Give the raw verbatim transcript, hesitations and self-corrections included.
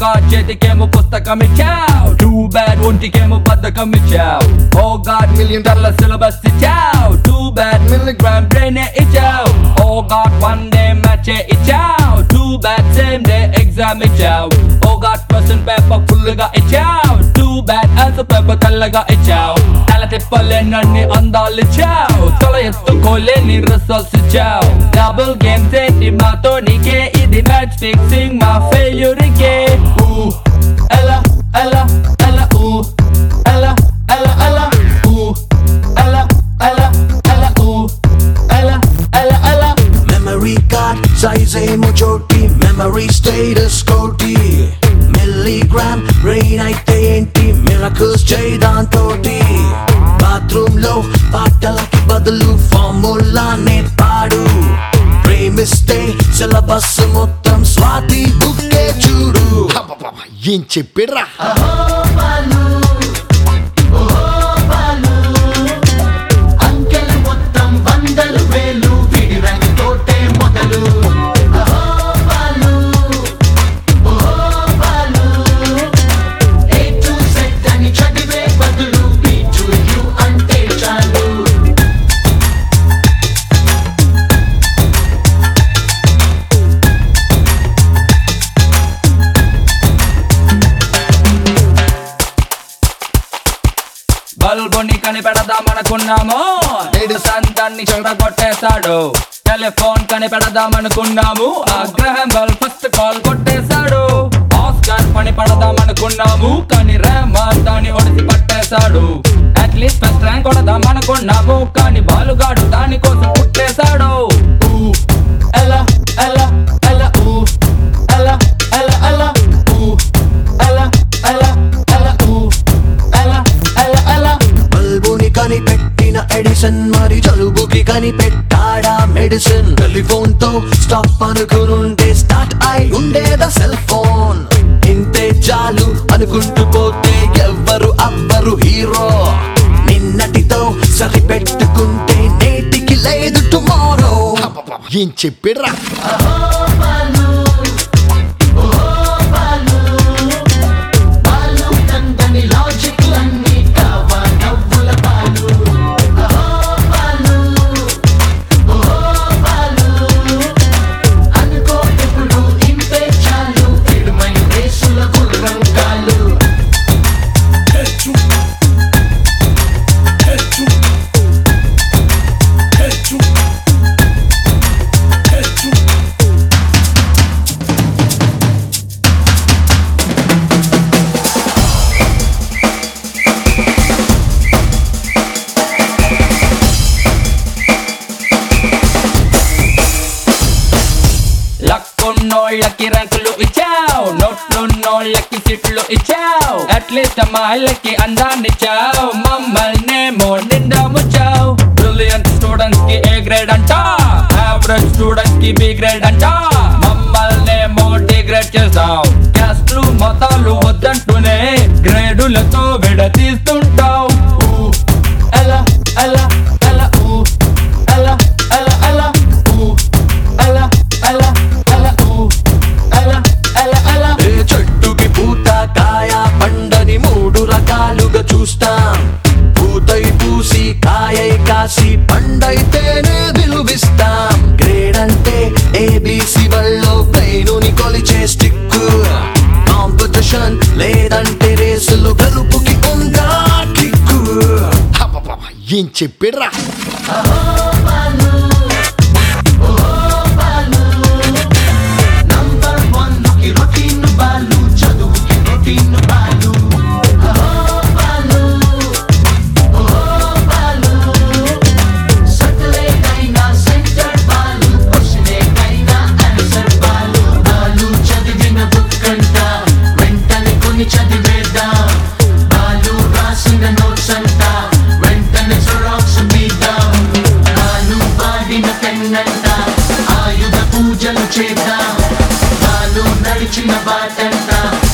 God చేతికేమో పుస్తకం ఇచ్చావు. Too bad ఒంటికేమో బద్ధకం ఇచ్చావు. Oh God million dollar syllabus ఇచ్చావు. Too bad milligram brain ఇచ్చావు. Oh God one day match ఇచ్చావు. Too bad same day exam ఇచ్చావు. Oh God question paper full గా ఇచ్చావు. Too bad answer paper తెల్లగా ఇచ్చావు. తల తిప్పలేనన్ని అందాలు ఇచ్చావు. తల ఎత్తుకోలేని రిజల్ట్స్ ఇచ్చావు. డబుల్ గేమ్స్ ఏంటి మాతో నీకే, ఇది మ్యాచ్ ఫిక్సింగ్ మా ఫెయిల్యూర్ కే. Ooh, ella, ella, ella, ooh, ella, ella, ella, ooh, ella, ella, ella, ooh, ella, ella, ella. Memory card size ఏమో చోటి, memory status కోటి. Milligram brain అయితే ఏంటి, miracles చేయదాంతోటి. బాత్రూమ్ లో పాటలకి బదులు ఫార్ములానే పాడు. ప్రేమిస్తే సిలబస్ మొత్తం స్వాతి బుక్కే చూడు. ఏం చెప్పిర్రా? బల్బుని కనిపెడదామనుకున్నాము, నేడు సంతాన్ని చెడగొట్టేశాడు. టెలిఫోన్ కనిపెడదామనుకున్నాము, ఆ గ్రహం బెల్ ఫస్ట్ కాల్ కొట్టేశాడు. ఆస్కార్ పని పడదామనుకున్నాము, కానీ రెహమాన్ దాన్ని ఒడిసి పట్టేశాడు. అట్లీస్ట్ ఫస్ట్ ర్యాంక్ కొడదామనుకున్నాము, కానీ బాలుగాడు దానికోసం పుట్టేశాడు. ఊ ఎలా ఎలా ఎలా ఊ ఎలా ఎలా ఎలా ఊ ఎలా ఎలా ఎలా ఊ ఎలా ఎలా ఎలా. బల్బుని కనిపెట్టిన ఎడిసన్ మరి జలుబుకి కనిపెట్టాడా మెడిసిన్. టెలిఫోన్ తో స్టాప్ అనుకునుంటే స్టార్ట్ అయి ఉండేదా సెల్ ఫోన్. ఇంతే చాలు అనుకుంటూ పోతే ఎవ్వరు అవ్వరు హీరో. నిన్నటితో సరిపెట్టుకుంటే నేటికి లేదు టుమారో. ఏం చెప్పిర్రా? లక్కున్నోళ్ళకి ర్యాంకులు ఇచ్చావు, నోట్లున్నోళ్ళకి సీట్లు ఇచ్చావు. అట్లీస్ట్ అమ్మాయిలకి అందాన్ని ఇచ్చావు, మమ్మల్నేమో నిండా ముచ్చావు. బ్రిలియంట్ స్టూడెంట్స్ కి ఏ గ్రేడ్ అంట, యావరేజ్ స్టూడెంట్స్ కి బి గ్రేడ్ అంట. మమ్మల్నేమో డిగ్రేడ్ చేసావు. క్యాస్ట్లు మతాలు వద్దంటూనే గ్రేడులతో విడతీస్తుంటావు. ఊ ఎలా ఎలా ఎలా ఊ ఎలా ఎలా ఎలా ఊ ఎలా ఎలా ఎలా ఊ ఎలా ఎలా ఎలా. ఏ చెట్టుకి పూత కాయ పండని మూడు రకాలుగా చూస్తాం. పూతై పూసి కాయై కాసి పండైతేనే విలువిస్తాం. గ్రేడ్ అంటే ఏబిసి బళ్ళో బ్రెయినుని కొలిచే స్టిక్. కాంపిటీషన్ లేదంటే రేసులు గెలుపుకి ఉందా కిక్కు. ఏం చెప్పిర్రా? ఆయుధ పూజలు చేద్దాం, వాళ్ళు నడిచిన బాటంతా